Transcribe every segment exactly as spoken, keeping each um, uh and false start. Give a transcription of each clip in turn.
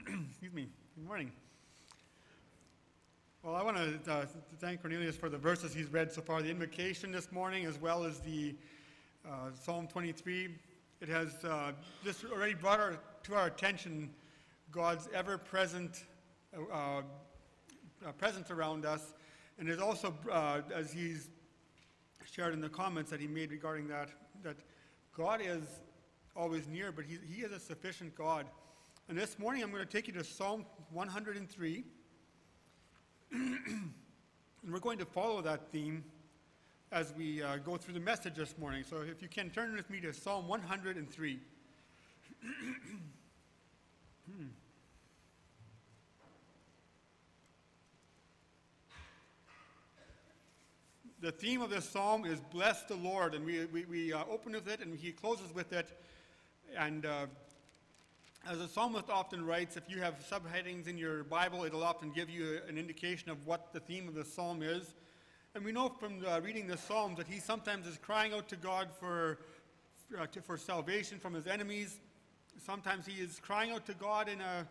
Excuse me. Good morning. Well, I want to, uh, to thank Cornelius for the verses he's read so far, the invocation this morning, as well as the uh, Psalm twenty-three. It has uh, just already brought our, to our attention God's ever-present uh, uh, presence around us, and it also, uh, as he's shared in the comments that he made regarding that, that God is always near, but he, he is a sufficient God. And this morning I'm going to take you to Psalm one hundred three. And we're going to follow that theme as we uh, go through the message this morning. So if you can, turn with me to Psalm one hundred three. hmm. The theme of this psalm is Bless the Lord, and we, we, we uh, open with it and he closes with it. And uh, as the psalmist often writes, if you have subheadings in your Bible, it'll often give you an indication of what the theme of the psalm is. And we know from uh, reading the psalms that he sometimes is crying out to God for, uh, to, for salvation from his enemies. Sometimes he is crying out to God in, a,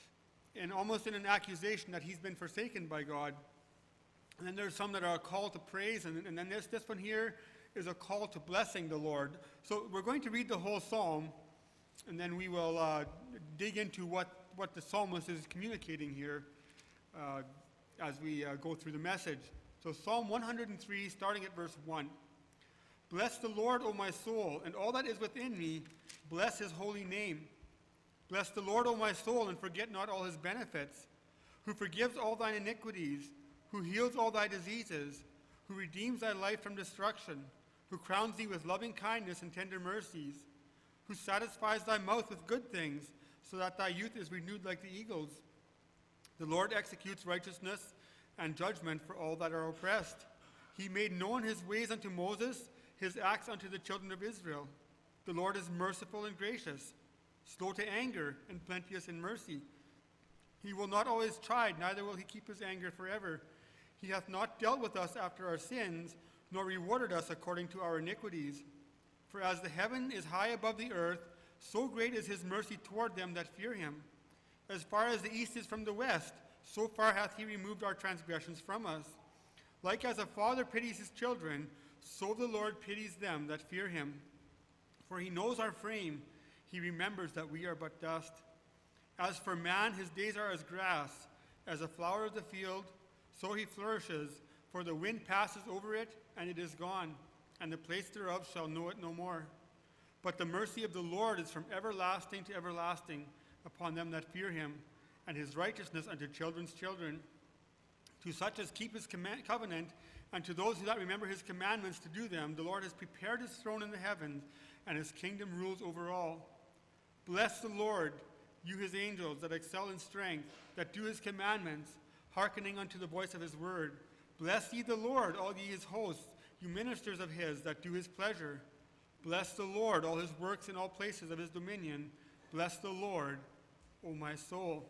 in almost in an accusation that he's been forsaken by God. And then there's some that are a call to praise, and, and then this, this one here is a call to blessing the Lord. So we're going to read the whole psalm, and then we will uh, dig into what, what the psalmist is communicating here uh, as we uh, go through the message. So Psalm one hundred three, starting at verse one. Bless the Lord, O my soul, and all that is within me, bless his holy name. Bless the Lord, O my soul, and forget not all his benefits, who forgives all thine iniquities, who heals all thy diseases, who redeems thy life from destruction, who crowns thee with loving kindness and tender mercies, who satisfies thy mouth with good things, so that thy youth is renewed like the eagles. The Lord executes righteousness and judgment for all that are oppressed. He made known his ways unto Moses, his acts unto the children of Israel. The Lord is merciful and gracious, slow to anger and plenteous in mercy. He will not always chide, neither will he keep his anger forever. He hath not dealt with us after our sins, nor rewarded us according to our iniquities. For as the heaven is high above the earth, so great is his mercy toward them that fear him. As far as the east is from the west, so far hath he removed our transgressions from us. Like as a father pities his children, so the Lord pities them that fear him. For he knows our frame, he remembers that we are but dust. As for man, his days are as grass, as a flower of the field, so he flourishes, for the wind passes over it, and it is gone, and the place thereof shall know it no more. But the mercy of the Lord is from everlasting to everlasting upon them that fear him, and his righteousness unto children's children. To such as keep his command- covenant, and to those who that remember his commandments to do them, the Lord has prepared his throne in the heavens, and his kingdom rules over all. Bless the Lord, you his angels that excel in strength, that do his commandments, hearkening unto the voice of his word. Bless ye the Lord, all ye his hosts, you ministers of his that do his pleasure. Bless the Lord, all his works in all places of his dominion. Bless the Lord, O my soul.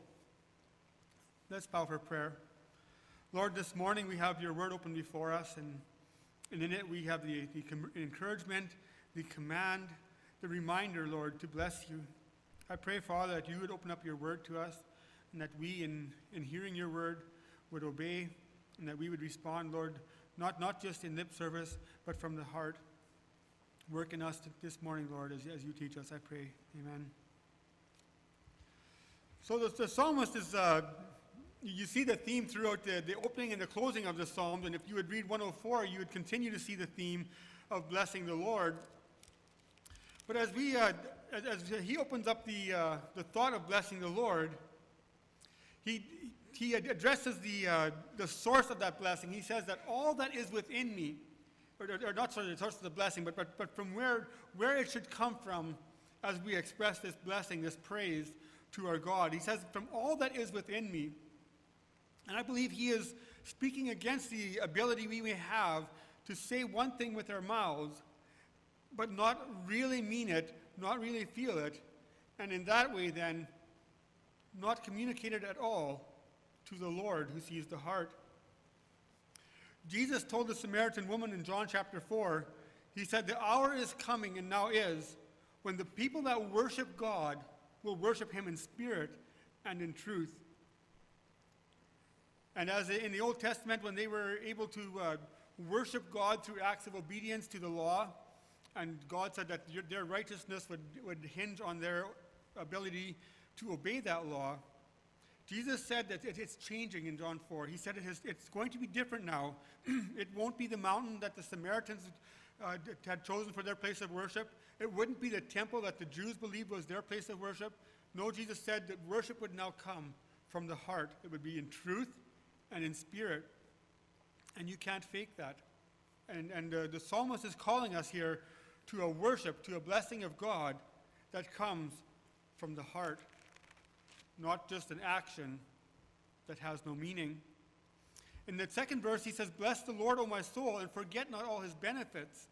Let's bow for prayer. Lord, this morning we have your word open before us, and, and in it we have the, the com- encouragement, the command, the reminder, Lord, to bless you. I pray, Father, that you would open up your word to us, and that we, in, in hearing your word, would obey, and that we would respond, Lord, not, not just in lip service, but from the heart. Work in us this morning, Lord, as, as you teach us, I pray. Amen. So the, the psalmist is, uh, you see the theme throughout the, the opening and the closing of the Psalms, and if you would read one oh four, you would continue to see the theme of blessing the Lord. But as we, uh, as, as he opens up the, uh, the thought of blessing the Lord, He, he addresses the, uh, the source of that blessing. He says that all that is within me, or, or not sorry, the source of the blessing, but, but, but from where, where it should come from as we express this blessing, this praise to our God. He says, from all that is within me. And I believe he is speaking against the ability we may have to say one thing with our mouths, but not really mean it, not really feel it, and in that way then not communicated at all to the Lord who sees the heart. Jesus told the Samaritan woman in John chapter four, he said, the hour is coming and now is when the people that worship God will worship him in spirit and in truth. And as in the Old Testament, when they were able to uh, worship God through acts of obedience to the law, and God said that their righteousness would, would hinge on their ability to obey that law, Jesus said that it's changing in John four. He said it is, it's going to be different now. It won't be the mountain that the Samaritans uh, had chosen for their place of worship. It wouldn't be the temple that the Jews believed was their place of worship. No, Jesus said that worship would now come from the heart. It would be in truth and in spirit. And you can't fake that. And, and uh, the psalmist is calling us here to a worship, to a blessing of God that comes from the heart, not just an action that has no meaning. In the second verse, he says, "Bless the Lord, O my soul, and forget not all his benefits."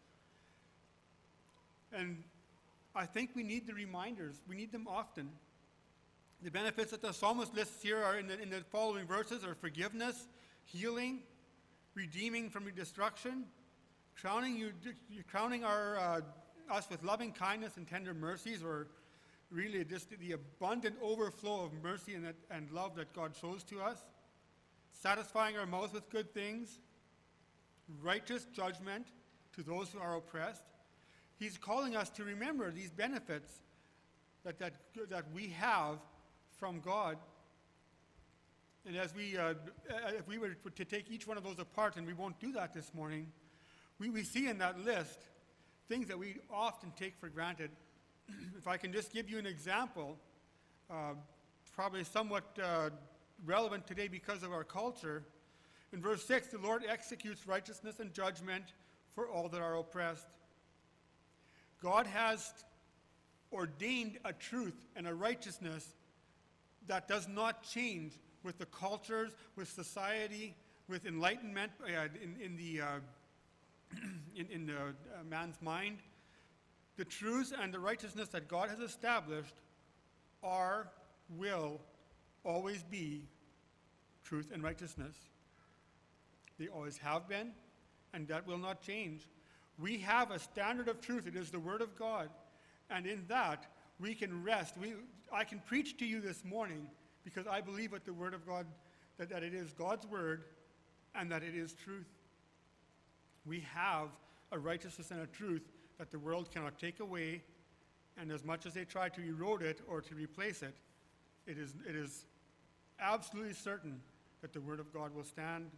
And I think we need the reminders. We need them often. The benefits that the psalmist lists here are in the, in the following verses are forgiveness, healing, redeeming from destruction, crowning you, crowning our uh, us with loving kindness and tender mercies, or really just the abundant overflow of mercy and, that, and love that God shows to us, satisfying our mouth with good things, righteous judgment to those who are oppressed. He's calling us to remember these benefits that, that, that we have from God. And as we, uh, if we were to take each one of those apart, and we won't do that this morning, we, we see in that list things that we often take for granted. If I can just give you an example, uh, probably somewhat uh, relevant today because of our culture. In verse six, the Lord executes righteousness and judgment for all that are oppressed. God has ordained a truth and a righteousness that does not change with the cultures, with society, with enlightenment uh, in, in the, uh, in, in the uh, man's mind. The truths and the righteousness that God has established are, will always be truth and righteousness. They always have been, and that will not change. We have a standard of truth. It is the Word of God. And in that, we can rest. We, I can preach to you this morning because I believe with the Word of God that, that it is God's Word and that it is truth. We have a righteousness and a truth that the world cannot take away, and as much as they try to erode it or to replace it, it is, it is absolutely certain that the Word of God will stand.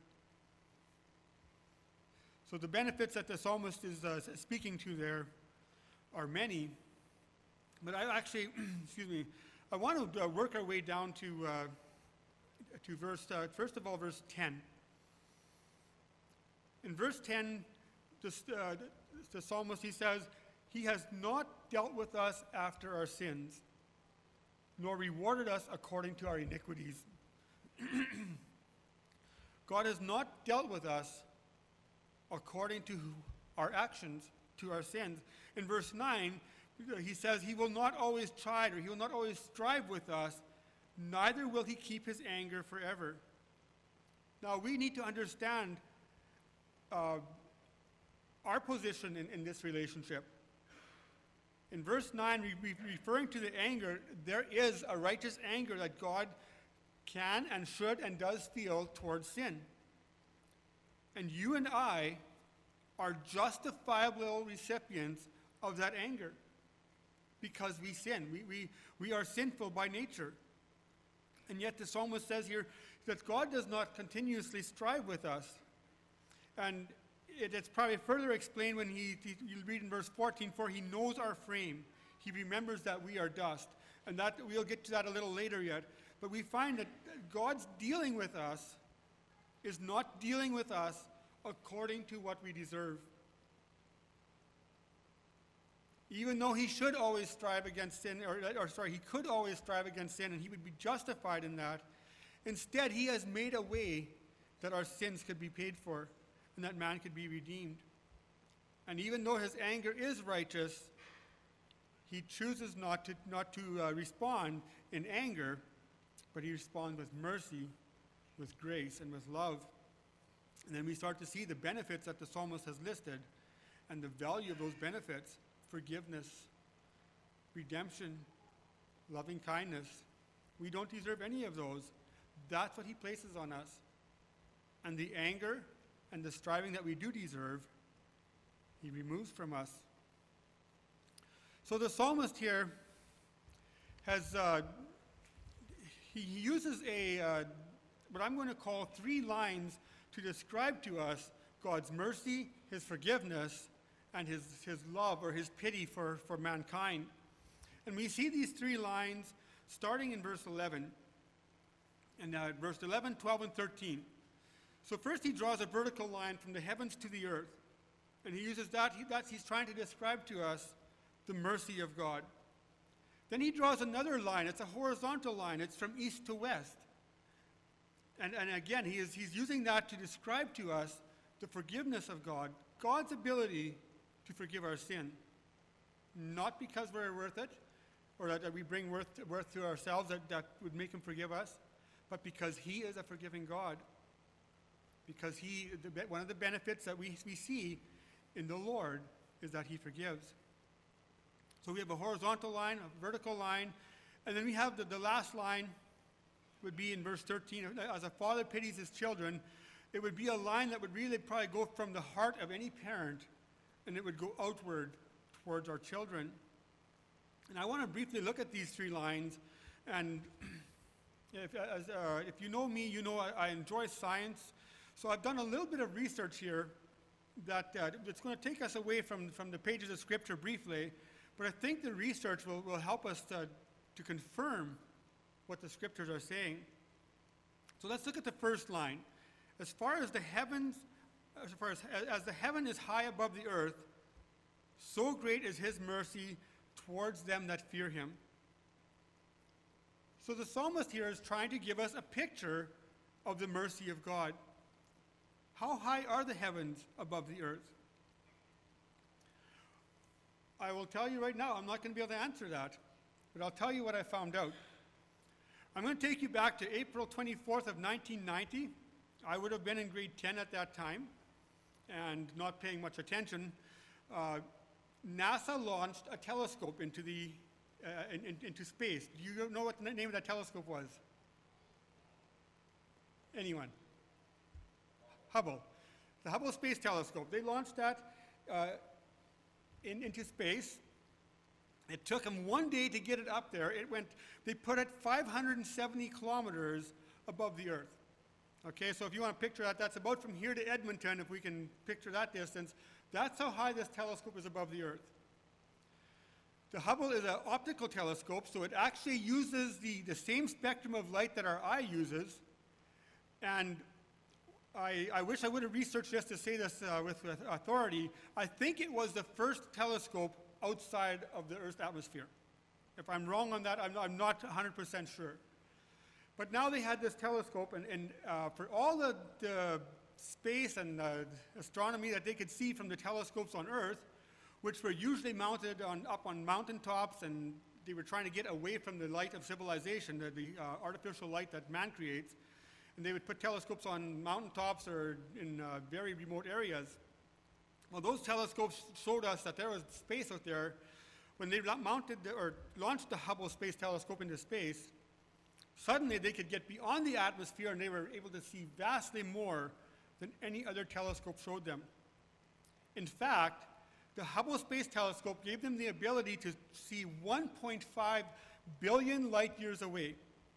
So the benefits that the psalmist is uh, speaking to there are many, but I actually, excuse me, I want to uh, work our way down to uh, to verse, uh, first of all, verse ten. In verse ten, this, uh, the psalmist, he says, "He has not dealt with us after our sins, nor rewarded us according to our iniquities." God has not dealt with us according to our actions, to our sins. In verse nine, he says, "He will not always chide, or he will not always strive with us, neither will he keep his anger forever." Now, we need to understand uh, our position in, in this relationship. In verse nine, re- re- referring to the anger, there is a righteous anger that God can and should and does feel towards sin. And you and I are justifiable recipients of that anger because we sin. We, we, we are sinful by nature. And yet the psalmist says here that God does not continuously strive with us. And it, it's probably further explained when he, he, you read in verse fourteen, "For he knows our frame. He remembers that we are dust." And that we'll get to that a little later yet. But we find that God's dealing with us is not dealing with us according to what we deserve. Even though he should always strive against sin, or, or sorry, he could always strive against sin, and he would be justified in that. Instead, he has made a way that our sins could be paid for, and that man could be redeemed. And even though his anger is righteous, he chooses not to, not to uh, respond in anger, but he responds with mercy, with grace, and with love. And then we start to see the benefits that the psalmist has listed and the value of those benefits: forgiveness, redemption, loving kindness, We don't deserve any of those. That's what he places on us. And the anger and the striving that we do deserve, he removes from us. So the psalmist here has, uh, he uses a, uh, what I'm going to call three lines to describe to us God's mercy, his forgiveness, and his, his love or his pity for, for mankind. And we see these three lines starting in verse eleven, and uh, verse eleven, twelve, and thirteen. So first he draws a vertical line from the heavens to the earth, and he uses that, he, that's, he's trying to describe to us the mercy of God. Then he draws another line. It's a horizontal line. It's from east to west. And, and again, he is, he's using that to describe to us the forgiveness of God, God's ability to forgive our sin. Not because we're worth it, or that, that we bring worth, worth to ourselves that, that would make him forgive us, but because he is a forgiving God. Because he, the, one of the benefits that we, we see in the Lord is that he forgives. So we have a horizontal line, a vertical line, and then we have the, the last line would be in verse thirteen. As a father pities his children, it would be a line that would really probably go from the heart of any parent, and it would go outward towards our children. And I want to briefly look at these three lines. And if, as, uh, if you know me, you know I, I enjoy science. So I've done a little bit of research here that uh, it's going to take us away from, from the pages of Scripture briefly. But I think the research will, will help us to, to confirm what the Scriptures are saying. So let's look at the first line. As far as the heavens, as far as, as the heaven is high above the earth, so great is his mercy towards them that fear him. So the psalmist here is trying to give us a picture of the mercy of God. How high are the heavens above the earth? I will tell you right now, I'm not going to be able to answer that, but I'll tell you what I found out. I'm going to take you back to April twenty-fourth of nineteen ninety. I would have been in grade ten at that time and not paying much attention. Uh, NASA launched a telescope into, the, uh, in, in, into space. Do you know what the name of that telescope was? Anyone? Hubble. The Hubble Space Telescope. They launched that uh, in, into space. It took them one day to get it up there. It went, they put it five hundred seventy kilometers above the Earth. Okay, so if you want to picture that, that's about from here to Edmonton, if we can picture that distance. That's how high this telescope is above the Earth. The Hubble is an optical telescope, so it actually uses the, the same spectrum of light that our eye uses. And I, I wish I would have researched this to say this uh, with, with authority. I think it was the first telescope outside of the Earth's atmosphere. If I'm wrong on that, I'm, I'm not one hundred percent sure. But now they had this telescope, and, and uh, for all the, the space and uh, astronomy that they could see from the telescopes on Earth, which were usually mounted on, up on mountaintops, and they were trying to get away from the light of civilization, the, the uh, artificial light that man creates. And they would put telescopes on mountaintops or in uh, very remote areas. Well, those telescopes showed us that there was space out there. When they mounted the, or launched the Hubble Space Telescope into space, suddenly they could get beyond the atmosphere, and they were able to see vastly more than any other telescope showed them. In fact, the Hubble Space Telescope gave them the ability to see one point five billion light years away.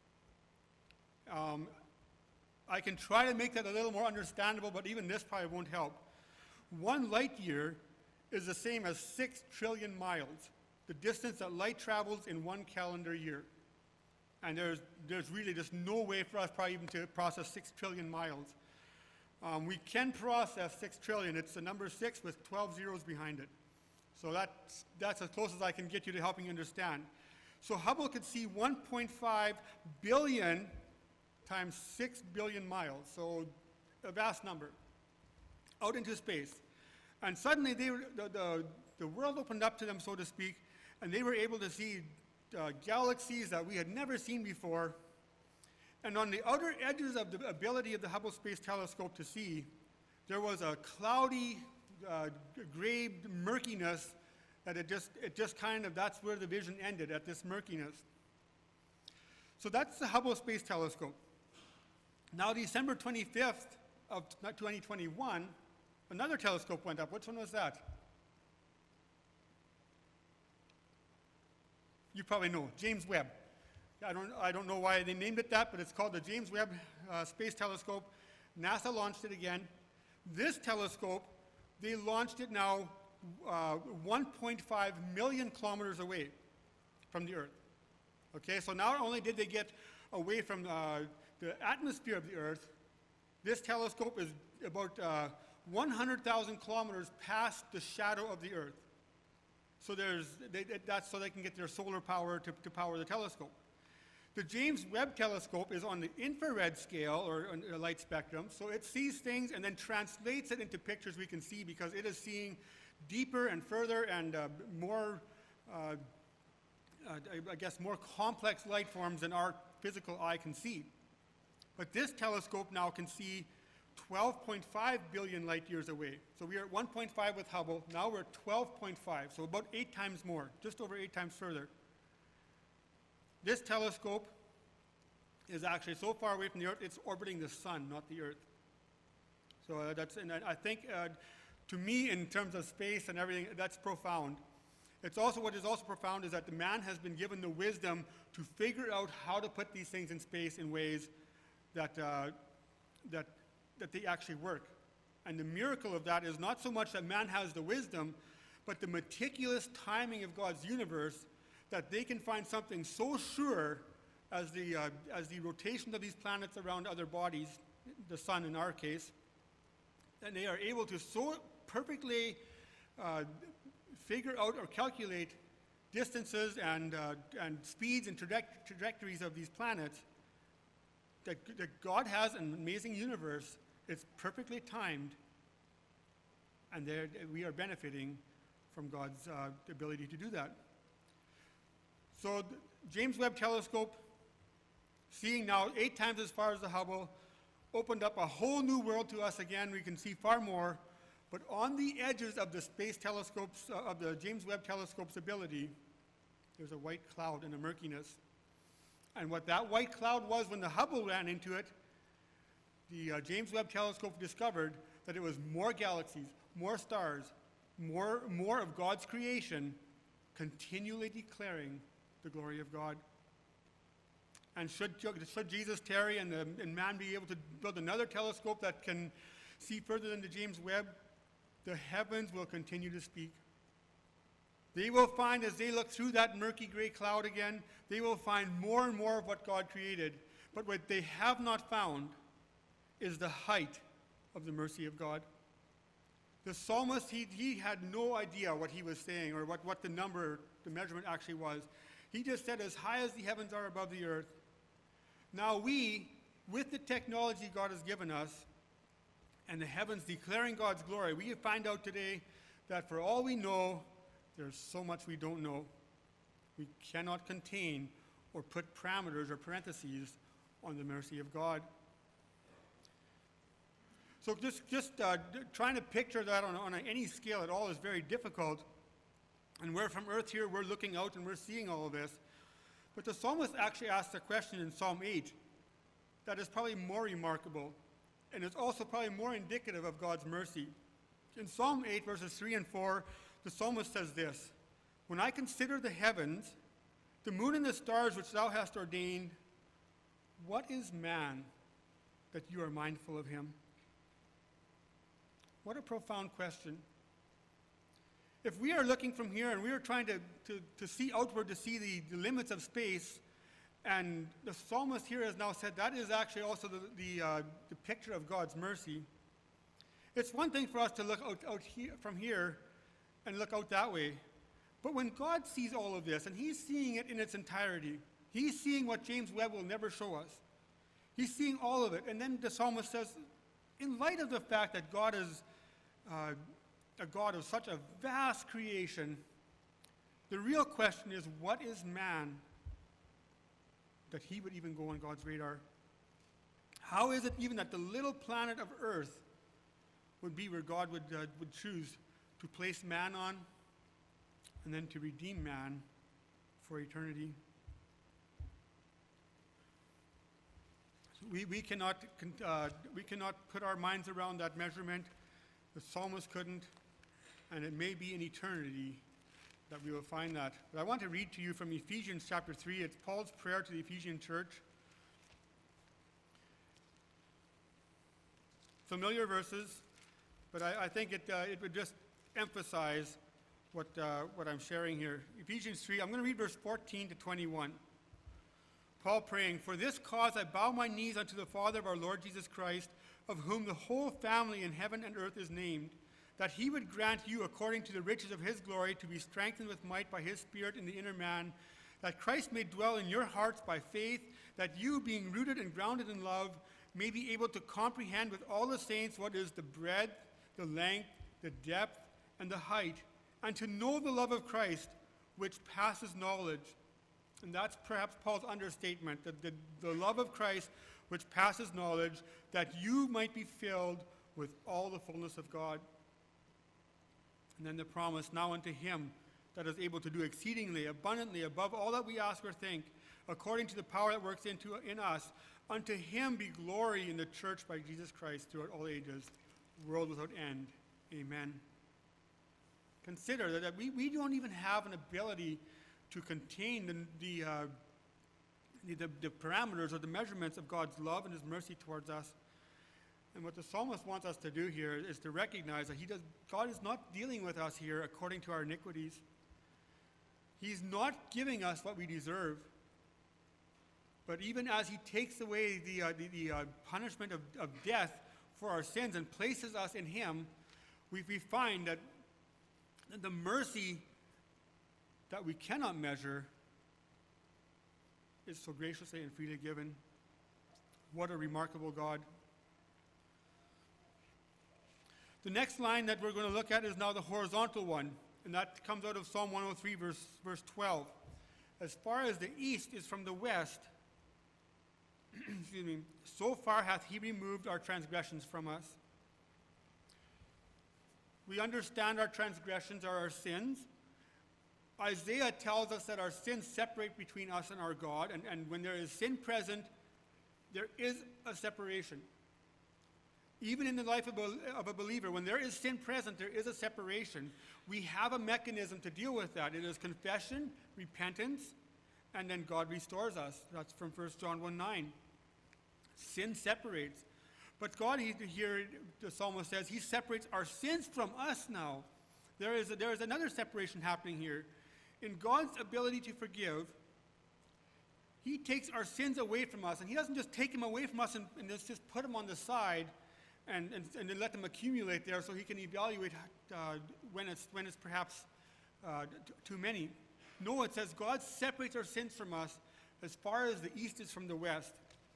Um, I can try to make that a little more understandable, but even this probably won't help. One light year is the same as six trillion miles, the distance that light travels in one calendar year. And there's, there's really just no way for us probably even to process six trillion miles. Um, we can process six trillion. It's the number six with twelve zeros behind it. So that's, that's as close as I can get you to helping you understand. So Hubble could see one point five billion times six billion miles, so a vast number, out into space. And suddenly they were, the, the, the world opened up to them, so to speak, and they were able to see uh, galaxies that we had never seen before. And on the outer edges of the ability of the Hubble Space Telescope to see, there was a cloudy, uh, gray murkiness that it just, it just kind of, that's where the vision ended, at this murkiness. So that's the Hubble Space Telescope. Now, December twenty-fifth of twenty twenty-one, another telescope went up. Which one was that? You probably know, James Webb. I don't, I don't know why they named it that, but it's called the James Webb uh, Space Telescope. NASA launched it again. This telescope, they launched it now uh, one point five million kilometers away from the Earth. Okay, so not only did they get away from uh, the atmosphere of the Earth, this telescope is about uh, one hundred thousand kilometers past the shadow of the Earth. So there's, they, that's so they can get their solar power to, to power the telescope. The James Webb Telescope is on the infrared scale, or a light spectrum, so it sees things and then translates it into pictures we can see, because it is seeing deeper and further and uh, more, uh, uh, I guess, more complex light forms than our physical eye can see. But this telescope now can see twelve point five billion light years away. So we are at one point five with Hubble, now we're at twelve point five, so about eight times more, just over eight times further. This telescope is actually so far away from the Earth, it's orbiting the sun, not the Earth. So uh, that's, and I think, uh, to me, in terms of space and everything, that's profound. It's also, what is also profound is that the man has been given the wisdom to figure out how to put these things in space in ways that, uh, that, that they actually work. And the miracle of that is not so much that man has the wisdom, but the meticulous timing of God's universe, that they can find something so sure as the, uh, as the rotation of these planets around other bodies, the sun in our case, and they are able to so perfectly uh, figure out or calculate distances and, uh, and speeds and traje- trajectories of these planets, that, that God has an amazing universe. It's perfectly timed, and we are benefiting from God's uh, ability to do that. So the James Webb Telescope, seeing now eight times as far as the Hubble, opened up a whole new world to us again. We can see far more, but on the edges of the space telescopes, uh, of the James Webb Telescope's ability, there's a white cloud and a murkiness. And what that white cloud was when the Hubble ran into it, the uh, James Webb Telescope discovered that it was more galaxies, more stars, more, more of God's creation, continually declaring the glory of God. And should, should Jesus tarry and, the, and man be able to build another telescope that can see further than the James Webb, the heavens will continue to speak. They will find, as they look through that murky gray cloud again, they will find more and more of what God created. But what they have not found is the height of the mercy of God. The psalmist, he, he had no idea what he was saying, or what, what the number, the measurement actually was. He just said, as high as the heavens are above the earth. Now we, with the technology God has given us, and the heavens declaring God's glory, we find out today that for all we know, there's so much we don't know. We cannot contain or put parameters or parentheses on the mercy of God. So just, just uh, trying to picture that on, on any scale at all is very difficult. And we're from earth here, we're looking out and we're seeing all of this. But the psalmist actually asks a question in Psalm eight that is probably more remarkable, and it's also probably more indicative of God's mercy. In Psalm eight, verses three and four, the psalmist says this: "When I consider the heavens, the moon and the stars which thou hast ordained, what is man that you are mindful of him?" What a profound question. If we are looking from here and we are trying to, to, to see outward, to see the, the limits of space, and the psalmist here has now said that is actually also the, the, uh, the picture of God's mercy. It's one thing for us to look out, out here, from here and look out that way. But when God sees all of this, and he's seeing it in its entirety, he's seeing what James Webb will never show us. He's seeing all of it. And then the psalmist says, in light of the fact that God is uh, a God of such a vast creation, the real question is, what is man that he would even go on God's radar? How is it even that the little planet of Earth would be where God would, uh, would choose to place man on and then to redeem man for eternity? We, we, cannot, uh, we cannot put our minds around that measurement. The psalmist couldn't, and it may be in eternity that we will find that. But I want to read to you from Ephesians chapter three. It's Paul's prayer to the Ephesian church. Familiar verses, but I, I think it, uh, it would just emphasize what, uh, what I'm sharing here. Ephesians three, I'm going to read verse fourteen to twenty-one. Paul praying, "For this cause I bow my knees unto the Father of our Lord Jesus Christ, of whom the whole family in heaven and earth is named, that he would grant you, according to the riches of his glory, to be strengthened with might by his Spirit in the inner man, that Christ may dwell in your hearts by faith, that you, being rooted and grounded in love, may be able to comprehend with all the saints what is the breadth, the length, the depth, and the height, and to know the love of Christ, which passes knowledge." And that's perhaps Paul's understatement, that the, the love of Christ, which passes knowledge, that you might be filled with all the fullness of God. And then the promise, "Now unto him that is able to do exceedingly abundantly above all that we ask or think, according to the power that works into, in us, unto him be glory in the church by Jesus Christ throughout all ages, world without end. Amen." Consider that, that we, we don't even have an ability to contain the, the, uh, the, the, the parameters or the measurements of God's love and his mercy towards us. And what the psalmist wants us to do here is to recognize that he does, God is not dealing with us here according to our iniquities. He's not giving us what we deserve. But even as he takes away the, uh, the, the uh, punishment of, of death for our sins and places us in him, we, we find that the mercy that we cannot measure is so graciously and freely given. What a remarkable God. The next line that we're going to look at is now the horizontal one, and that comes out of Psalm one oh three, verse, verse twelve. "As far as the east is from the west, excuse me, so far hath he removed our transgressions from us." We understand our transgressions are our sins. Isaiah tells us that our sins separate between us and our God, and, and when there is sin present, there is a separation. Even in the life of a, of a believer, when there is sin present, there is a separation. We have a mechanism to deal with that. It is confession, repentance, and then God restores us. That's from First John one nine. Sin separates. But God, he, here the psalmist says, he separates our sins from us now. There is, a, there is another separation happening here. In God's ability to forgive, he takes our sins away from us, and he doesn't just take them away from us and, and just put them on the side and, and, and then let them accumulate there so he can evaluate uh, when, it's, when it's perhaps uh, t- too many. No, it says God separates our sins from us as far as the east is from the west.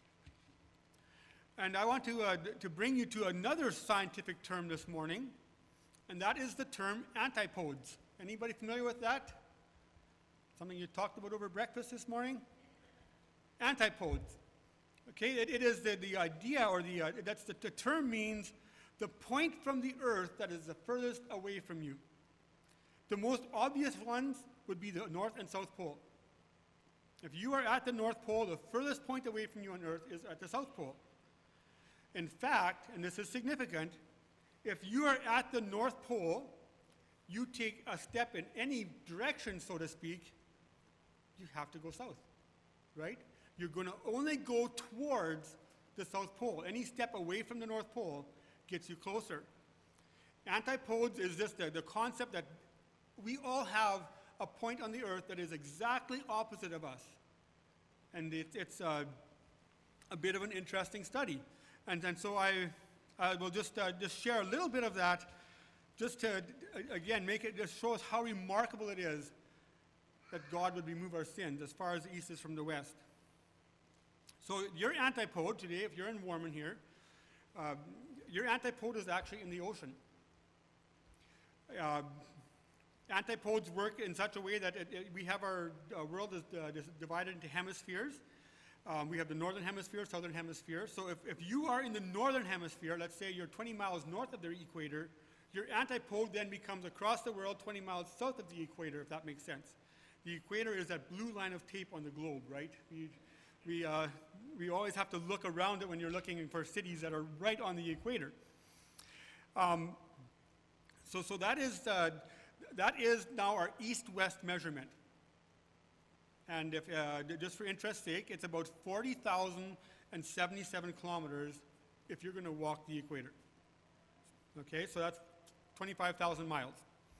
And I want to, uh, to bring you to another scientific term this morning, and that is the term antipodes. Anybody familiar with that? Something you talked about over breakfast this morning? Antipodes. Okay, it, it is the, the idea, or the, uh, that's the, the term means the point from the earth that is the furthest away from you. The most obvious ones would be the North and South Pole. If you are at the North Pole, the furthest point away from you on earth is at the South Pole. In fact, and this is significant, if you are at the North Pole, you take a step in any direction, so to speak, you have to go south, right? You're going to only go towards the South Pole. Any step away from the North Pole gets you closer. Antipodes is just the, the concept that we all have a point on the earth that is exactly opposite of us. And it, it's uh, a bit of an interesting study. And, and so I, I will just, uh, just share a little bit of that, just to, again, make it, just show us how remarkable it is that God would remove our sins as far as the east is from the west. So your antipode today, if you're in Warman here, uh, your antipode is actually in the ocean. Uh, antipodes work in such a way that it, it, we have our uh, world is uh, divided into hemispheres. Um, we have the northern hemisphere, southern hemisphere. So if, if you are in the northern hemisphere, let's say you're twenty miles north of the equator, your antipode then becomes across the world twenty miles south of the equator, if that makes sense. The equator is that blue line of tape on the globe, right? We, We, uh, we always have to look around it when you're looking for cities that are right on the equator. Um, so, so that is uh, that is now our east-west measurement. And if, uh, just for interest's sake, it's about forty thousand seventy-seven kilometers if you're going to walk the equator. Okay, so that's twenty-five thousand miles.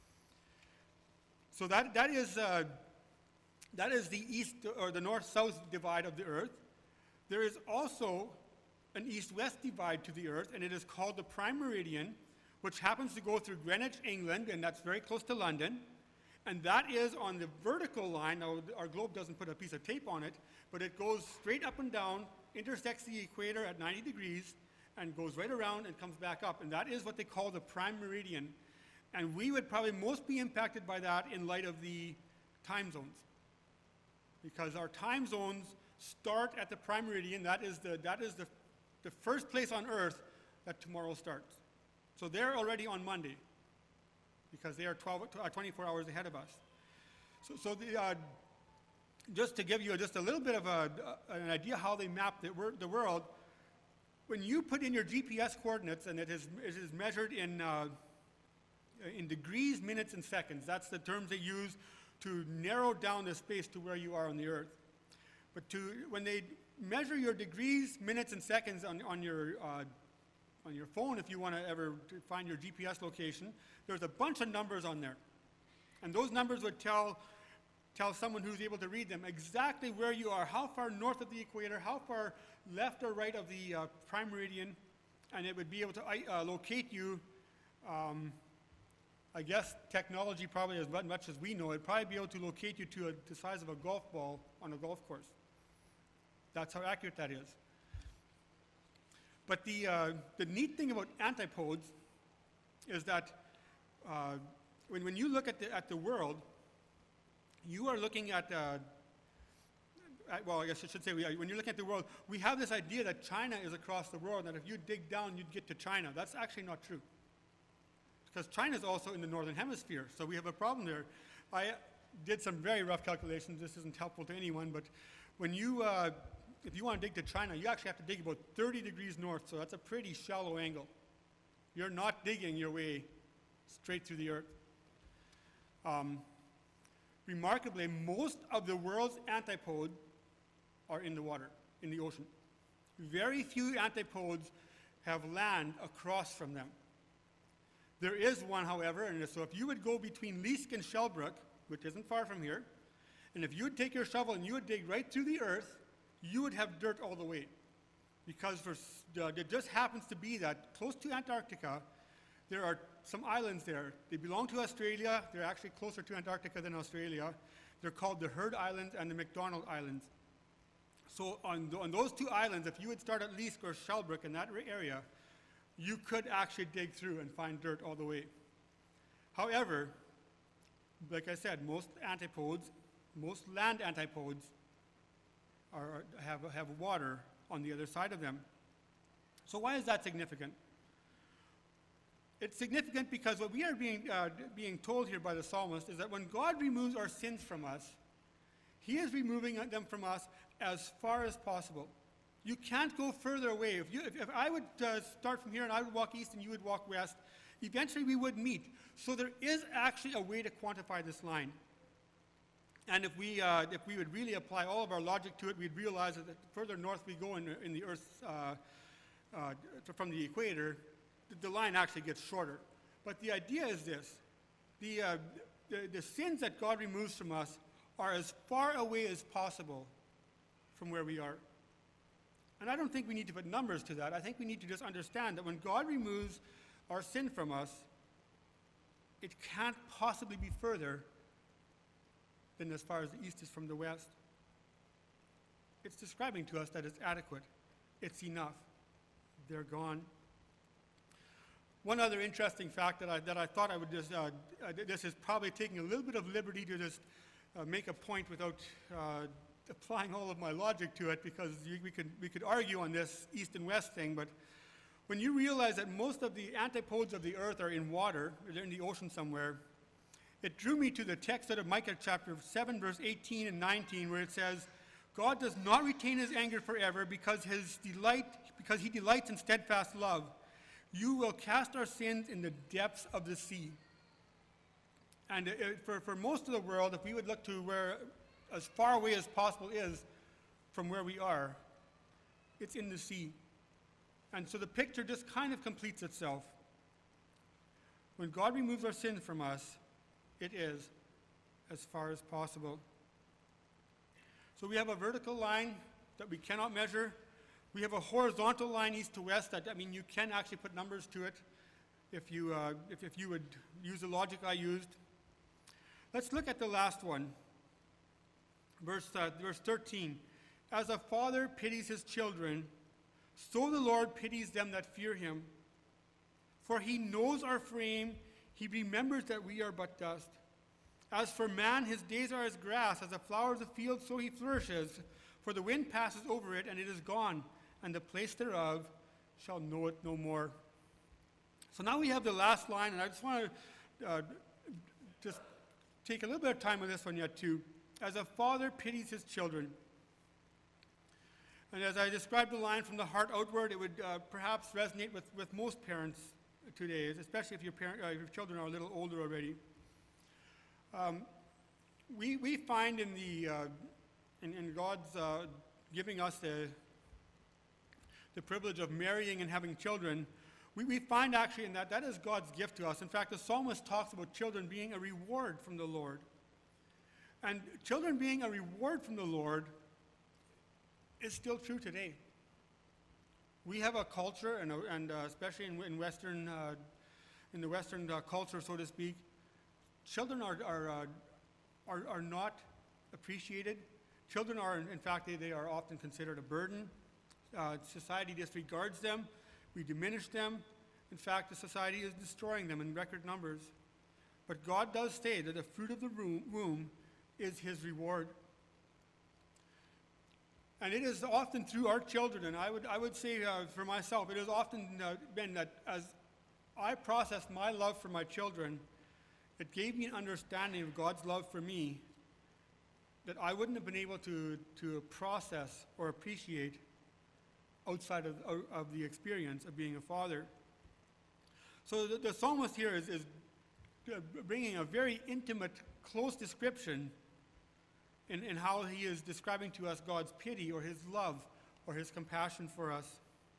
So that, that is uh, that is the east or the north-south divide of the Earth. There is also an east-west divide to the Earth, and it is called the prime meridian, which happens to go through Greenwich, England, and that's very close to London. And that is on the vertical line. Now, our globe doesn't put a piece of tape on it, but it goes straight up and down, intersects the equator at ninety degrees, and goes right around and comes back up. And that is what they call the prime meridian. And we would probably most be impacted by that in light of the time zones. Because our time zones start at the prime meridian. That is the, that is the, the first place on Earth that tomorrow starts. So they're already on Monday, because they are twelve, uh, twenty-four hours ahead of us. So, so the, uh, just to give you just a little bit of a, uh, an idea how they map the, wor the world, when you put in your G P S coordinates, and it is, it is measured in, uh, in degrees, minutes, and seconds. That's the terms they use to narrow down the space to where you are on the Earth. But to, when they measure your degrees, minutes, and seconds on, on your uh, on your phone, if you want to ever find your G P S location, there's a bunch of numbers on there. And those numbers would tell, tell someone who's able to read them exactly where you are, how far north of the equator, how far left or right of the uh, prime meridian, and it would be able to uh, locate you. Um, I guess technology probably as much as we know, it'd probably be able to locate you to a, the size of a golf ball on a golf course. That's how accurate that is. But the, uh, the neat thing about antipodes is that uh, when, when you look at the, at the world, you are looking at, uh, at, well, I guess I should say, we, when you're looking at the world, we have this idea that China is across the world, and that if you dig down, you'd get to China. That's actually not true. Because China is also in the northern hemisphere, so we have a problem there. I did some very rough calculations. This isn't helpful to anyone, but when you, uh, if you want to dig to China, you actually have to dig about thirty degrees north, so that's a pretty shallow angle. You're not digging your way straight through the Earth. Um, remarkably, most of the world's antipodes are in the water, in the ocean. Very few antipodes have land across from them. There is one, however, and so if you would go between Leask and Shellbrook, which isn't far from here, and if you would take your shovel and you would dig right through the Earth, you would have dirt all the way. Because for, uh, it just happens to be that close to Antarctica, there are some islands there. They belong to Australia. They're actually closer to Antarctica than Australia. They're called the Heard Islands and the McDonald Islands. So on, th on those two islands, if you would start at Leask or Shellbrook in that area, you could actually dig through and find dirt all the way. However, like I said, most antipodes, most land antipodes are, have, have water on the other side of them. So why is that significant? It's significant because what we are being, uh, being told here by the psalmist is that when God removes our sins from us, he is removing them from us as far as possible. You can't go further away. If, you, if, if I would uh, start from here and I would walk east and you would walk west, eventually we would meet. So there is actually a way to quantify this line. And if we, uh, if we would really apply all of our logic to it, we'd realize that the further north we go in, in the Earth's, uh, uh, from the equator, the, the line actually gets shorter. But the idea is this. The, uh, the, the sins that God removes from us are as far away as possible from where we are. And I don't think we need to put numbers to that. I think we need to just understand that when God removes our sin from us, it can't possibly be further than as far as the east is from the west. It's describing to us that it's adequate. It's enough. They're gone. One other interesting fact that I, that I thought I would just, uh, uh, this is probably taking a little bit of liberty to just uh, make a point without uh, applying all of my logic to it, because you, we, could, we could argue on this east and west thing, but when you realize that most of the antipodes of the Earth are in water, they're in the ocean somewhere, it drew me to the text out of Micah chapter seven, verse eighteen and nineteen, where it says, God does not retain his anger forever because his delight, because he delights in steadfast love. You will cast our sins in the depths of the sea. And it, for, for most of the world, if we would look to where as far away as possible is from where we are, it's in the sea. And so the picture just kind of completes itself. When God removes our sin from us, it is as far as possible. So we have a vertical line that we cannot measure. We have a horizontal line east to west. That, I mean, you can actually put numbers to it if you, uh, if, if you would use the logic I used. Let's look at the last one. Verse, uh, verse thirteen. As a father pities his children, so the Lord pities them that fear him. For he knows our frame, he remembers that we are but dust. As for man, his days are as grass, as a flower of the field, so he flourishes. For the wind passes over it, and it is gone, and the place thereof shall know it no more. So now we have the last line, and I just want to uh, just take a little bit of time on this one yet too. As a father pities his children. And as I described the line from the heart outward, it would uh, perhaps resonate with, with most parents today, especially if your, parent, uh, your children are a little older already. Um, we, we find in, the, uh, in, in God's uh, giving us the, the privilege of marrying and having children, we, we find actually in that that is God's gift to us. In fact, the psalmist talks about children being a reward from the Lord. And children being a reward from the Lord is still true today. We have a culture, and, a, and uh, especially in, in Western, uh, in the Western uh, culture, so to speak, children are are, uh, are are not appreciated. Children are, in fact, they, they are often considered a burden. Uh, society disregards them. We diminish them. In fact, the society is destroying them in record numbers. But God does say that the fruit of the womb is his reward. And it is often through our children, and I would I would say uh, for myself, it has often uh, been that as I processed my love for my children, it gave me an understanding of God's love for me that I wouldn't have been able to, to process or appreciate outside of, of the experience of being a father. So the, the psalmist here is, is bringing a very intimate, close description In, in how he is describing to us God's pity or his love or his compassion for us.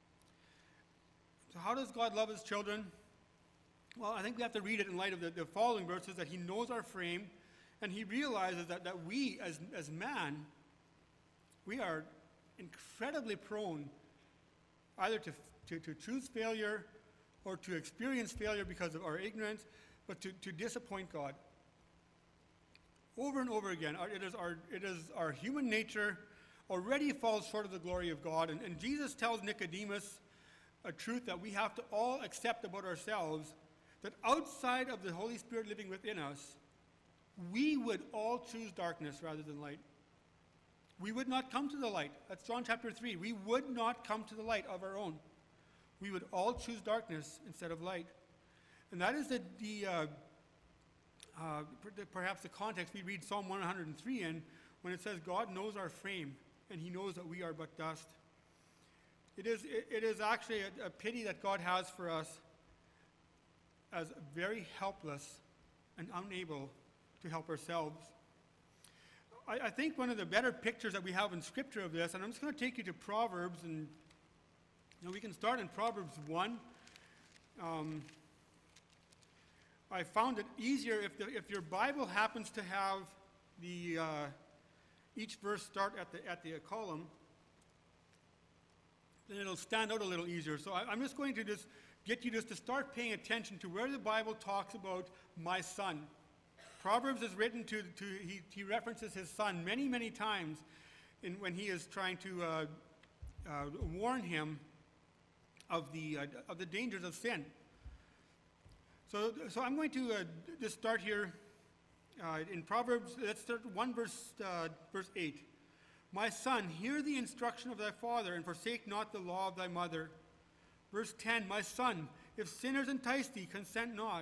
So how does God love his children? Well, I think we have to read it in light of the, the following verses, that he knows our frame, and he realizes that, that we, as, as man, we are incredibly prone either to, to, to choose failure or to experience failure because of our ignorance, but to, to disappoint God. Over and over again, it is our, it is our human nature already falls short of the glory of God. And, and Jesus tells Nicodemus a truth that we have to all accept about ourselves, that outside of the Holy Spirit living within us, we would all choose darkness rather than light. We would not come to the light. That's John chapter three. We would not come to the light of our own. We would all choose darkness instead of light. And that is the... the uh, Uh, perhaps the context we read Psalm one hundred three in, when it says God knows our frame and he knows that we are but dust. It is, it, it is actually a, a pity that God has for us as very helpless and unable to help ourselves. I, I think one of the better pictures that we have in Scripture of this, and I'm just going to take you to Proverbs, and you know, we can start in Proverbs one. Um, I found it easier if, the, if your Bible happens to have the uh, each verse start at the at the column, then it'll stand out a little easier. So I, I'm just going to just get you just to start paying attention to where the Bible talks about my son. Proverbs is written to, to he, he references his son many, many times in, when he is trying to uh, uh, warn him of the uh, of the dangers of sin. So, so I'm going to uh, just start here uh, in Proverbs. Let's start one verse, uh, verse eight. My son, hear the instruction of thy father, and forsake not the law of thy mother. Verse ten, my son, if sinners entice thee, consent not.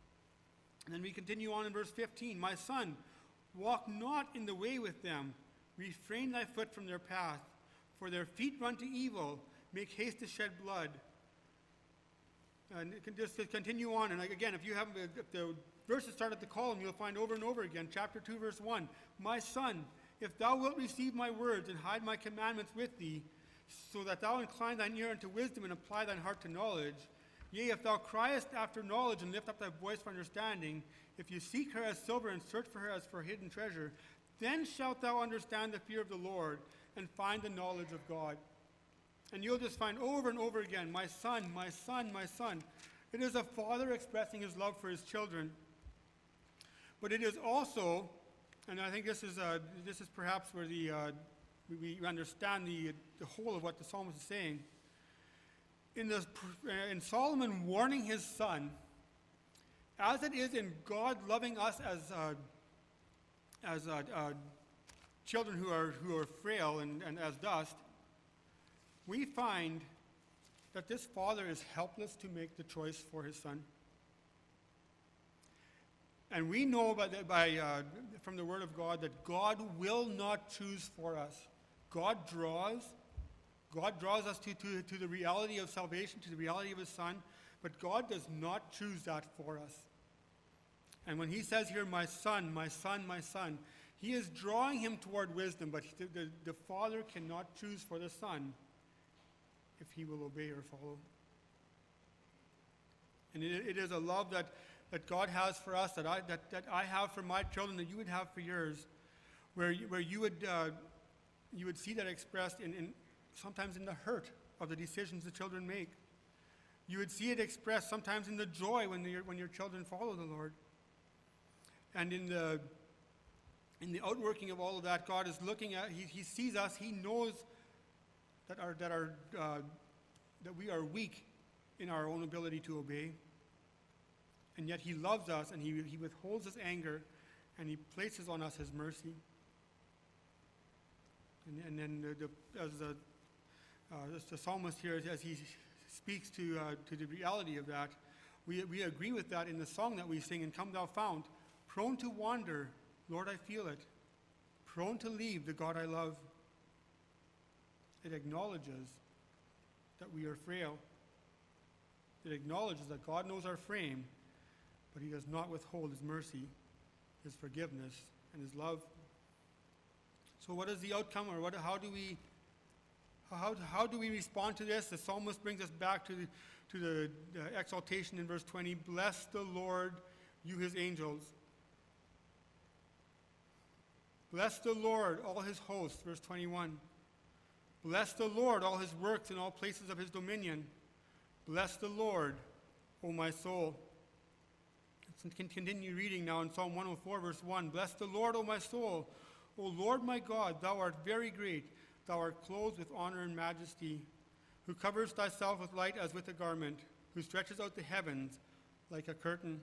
And then we continue on in verse fifteen. My son, walk not in the way with them, Refrain thy foot from their path, for their feet run to evil. Make haste to shed blood. And it can just continue on. And like, again, if you have if the verses start at the column, you'll find over and over again. Chapter two, verse one. My son, if thou wilt receive my words and hide my commandments with thee, so that thou incline thine ear unto wisdom and apply thine heart to knowledge. Yea, if thou criest after knowledge and lift up thy voice for understanding, if you seek her as silver and search for her as for hidden treasure, then shalt thou understand the fear of the Lord and find the knowledge of God. And you'll just find over and over again, my son, my son, my son. It is a father expressing his love for his children. But it is also, and I think this is uh, this is perhaps where the uh, we, we understand the the whole of what the psalmist is saying. In the in Solomon warning his son, as it is in God loving us as uh, as uh, uh, children who are who are frail and, and as dust, we find that this father is helpless to make the choice for his son. And we know by, the, by uh, from the Word of God that God will not choose for us. God draws, God draws us to, to, to the reality of salvation, to the reality of his Son, but God does not choose that for us. And when he says here, my son, my son, my son, he is drawing him toward wisdom, but the, the, the father cannot choose for the son if he will obey or follow. And it, it is a love that, that God has for us, that I, that, that I have for my children, that you would have for yours, where you, where you would uh, you would see that expressed in, in sometimes in the hurt of the decisions the children make. You would see it expressed sometimes in the joy when your when your children follow the Lord. And in the in the outworking of all of that, God is looking at, he, he sees us, he knows that our that our uh, that we are weak in our own ability to obey. And yet he loves us, and he, he withholds his anger, and he places on us his mercy. And, and then the, the, as the uh, as the psalmist here, as he speaks to uh, to the reality of that, we we agree with that in the song that we sing in Come Thou Fount. Prone to wander, Lord, I feel it. Prone to leave the God I love. It acknowledges that we are frail. It acknowledges that God knows our frame, but he does not withhold his mercy, his forgiveness, and his love. So what is the outcome, or what, how do we how, how do we respond to this? The psalmist brings us back to the, to the, the exaltation in verse twenty. Bless the Lord, you his angels. Bless the Lord, all his hosts, verse twenty-one. Bless the Lord, all his works in all places of his dominion. Bless the Lord, O my soul. Let's continue reading now in Psalm one oh four, verse one. Bless the Lord, O my soul. O Lord my God, thou art very great. Thou art clothed with honor and majesty, who covers thyself with light as with a garment, who stretches out the heavens like a curtain.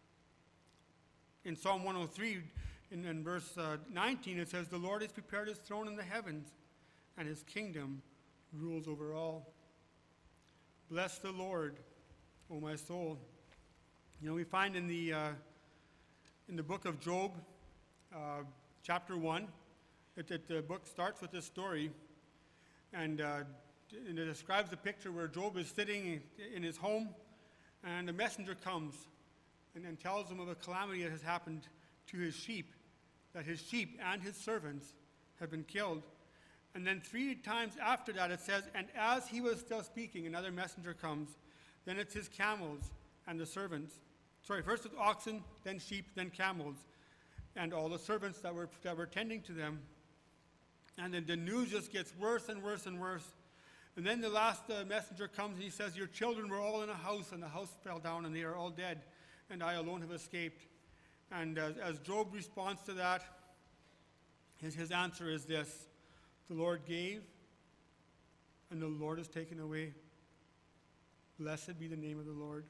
In Psalm one oh three, in, in verse uh, nineteen, it says, the Lord has prepared his throne in the heavens, and his kingdom rules over all. Bless the Lord, O my soul. You know, we find in the uh, in the book of Job, uh, chapter one, that, that the book starts with this story, and, uh, and it describes the picture where Job is sitting in his home, and a messenger comes and, and tells him of a calamity that has happened to his sheep, that his sheep and his servants have been killed. And then three times after that it says, and as he was still speaking, another messenger comes. Then it's his camels and the servants. Sorry, first it's oxen, then sheep, then camels, and all the servants that were that were tending to them. And then the news just gets worse and worse and worse. And then the last uh, messenger comes and he says, your children were all in a house, and the house fell down, and they are all dead, and I alone have escaped. And uh, as Job responds to that, his, his answer is this: the Lord gave, and the Lord has taken away. Blessed be the name of the Lord.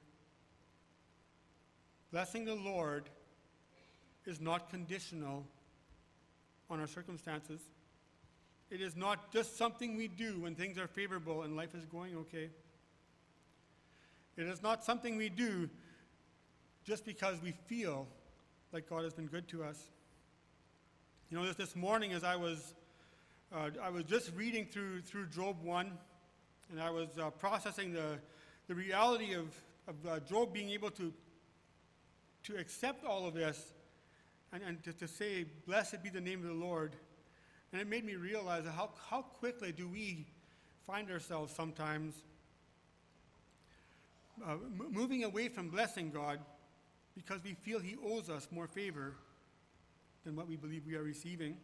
Blessing the Lord is not conditional on our circumstances. It is not just something we do when things are favorable and life is going okay. It is not something we do just because we feel like God has been good to us. You know, this, this morning as I was Uh, I was just reading through through Job one, and I was uh, processing the the reality of, of uh, Job being able to to accept all of this and, and to, to say, blessed be the name of the Lord. And it made me realize how, how quickly do we find ourselves sometimes uh, m- moving away from blessing God because we feel he owes us more favor than what we believe we are receiving.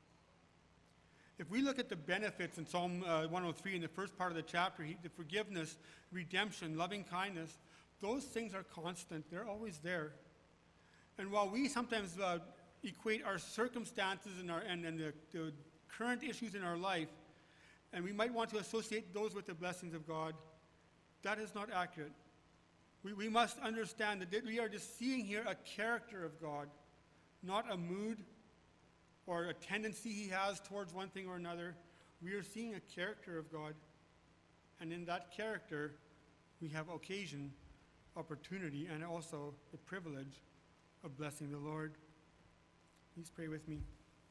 If we look at the benefits in Psalm uh, one oh three, in the first part of the chapter, he, the forgiveness, redemption, loving kindness, those things are constant. They're always there. And while we sometimes uh, equate our circumstances and, our, and, and the, the current issues in our life, and we might want to associate those with the blessings of God, that is not accurate. We, we must understand that we are just seeing here a character of God, not a mood or a tendency he has towards one thing or another. We are seeing a character of God. And in that character, we have occasion, opportunity, and also the privilege of blessing the Lord. Please pray with me.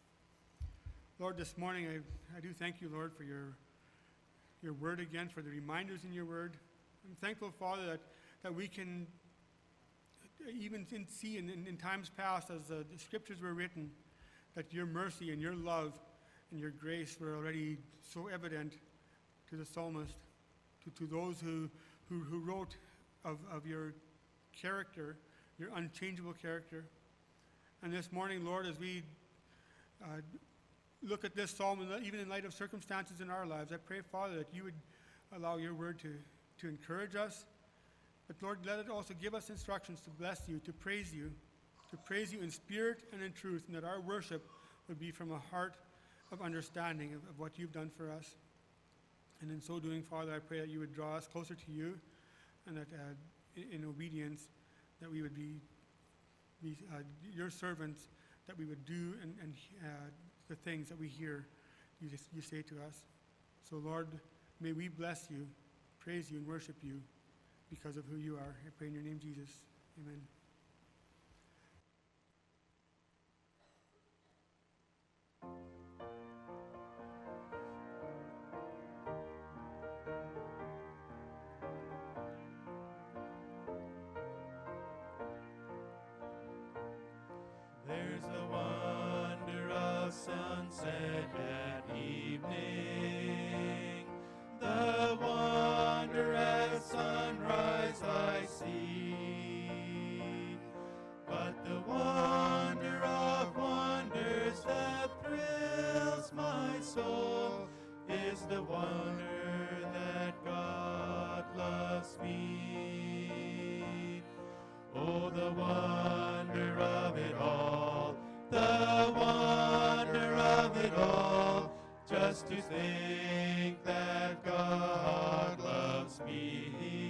Lord, this morning I, I do thank you, Lord, for your, your word again, for the reminders in your word. I'm thankful, Father, that, that we can even in, see in, in, in times past as uh, the scriptures were written, that your mercy and your love and your grace were already so evident to the psalmist, to, to those who, who, who wrote of, of your character, your unchangeable character. And this morning, Lord, as we uh, look at this psalm, and even in light of circumstances in our lives, I pray, Father, that you would allow your word to, to encourage us. But Lord, let it also give us instructions to bless you, to praise you, to praise you in spirit and in truth, and that our worship would be from a heart of understanding of, of what you've done for us. And in so doing, Father, I pray that you would draw us closer to you, and that uh, in, in obedience, that we would be, be uh, your servants, that we would do and, and uh, the things that we hear you, just, you say to us. So, Lord, may we bless you, praise you, and worship you because of who you are. I pray in your name, Jesus. Amen. There's the wonder of sunset at evening, the wonder at sunrise I see, but the wonder of wonders that thrills my soul is the wonder that God loves me. Oh, the wonder of it all, the wonder of it all, just to think that God loves me.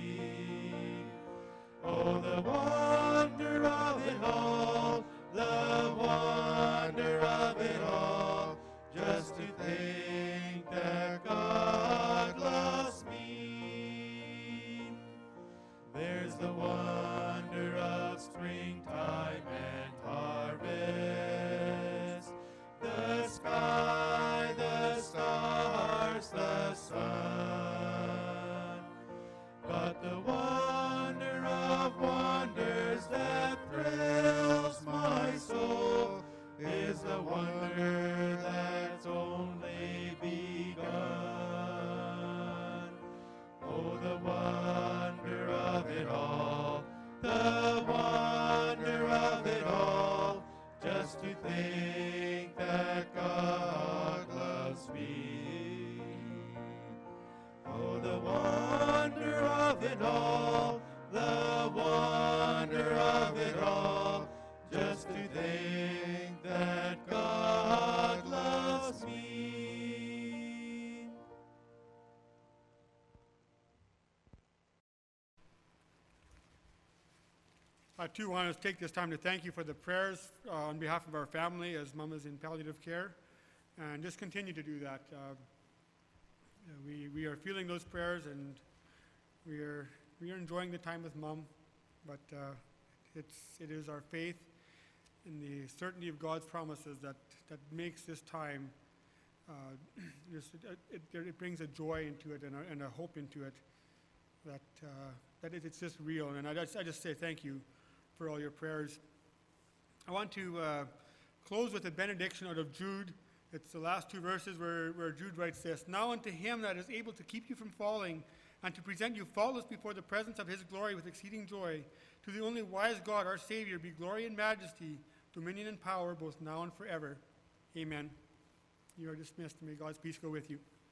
Oh, the wonder of it all, the wonder of it all, just to think that God loves me. There's the wonder of springtime and harvest, the sky, the stars, the sun, but the wonder of wonders that thrills my soul is the wonder that's only begun. Oh, the wonder of it all, the wonder of it all, just to think that God loves me. Oh, the wonder of it all, the wonder of it all, just to think that God loves me. I too want to take this time to thank you for the prayers uh, on behalf of our family as Mom is in palliative care, and just continue to do that. Uh, we, we are feeling those prayers, and we are we are enjoying the time with Mom, but uh, it's it is our faith in the certainty of God's promises that, that makes this time uh, just, it, it, it brings a joy into it and a, and a hope into it that, uh, that it, it's just real. And I just, I just say thank you for all your prayers. I want to uh, close with a benediction out of Jude. It's the last two verses where, where Jude writes this: "Now unto him that is able to keep you from falling, and to present you faultless before the presence of his glory with exceeding joy, to the only wise God, our Savior, be glory and majesty, dominion and power, both now and forever. Amen." You are dismissed. May God's peace go with you.